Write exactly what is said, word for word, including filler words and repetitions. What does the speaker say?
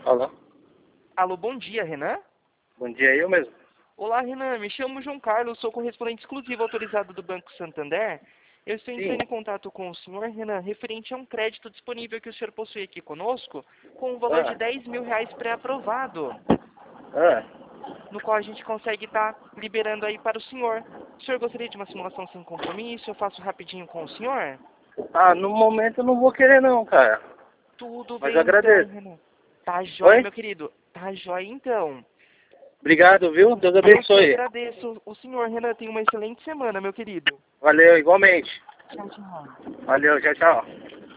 Alô? Alô, bom dia, Renan? Bom dia, eu mesmo. Olá, Renan. Me chamo João Carlos, sou correspondente exclusivo autorizado do Banco Santander. Eu estou entrando Sim. em contato com o senhor, Renan, referente a um crédito disponível que o senhor possui aqui conosco, com um valor Ah, de dez mil reais pré-aprovado, ah. no qual a gente consegue estar liberando aí para o senhor. O senhor gostaria de uma simulação sem compromisso? Eu faço rapidinho com o senhor? Ah, no momento eu não vou querer não, cara. Tudo Mas eu bem então, agradeço. Renan. Tá jóia, Oi? meu querido. Tá jóia então. Obrigado, viu? Deus Eu que abençoe. agradeço. O senhor, Renan, tem uma excelente semana, meu querido. Valeu, igualmente. Tchau, tchau. Valeu, tchau, tchau.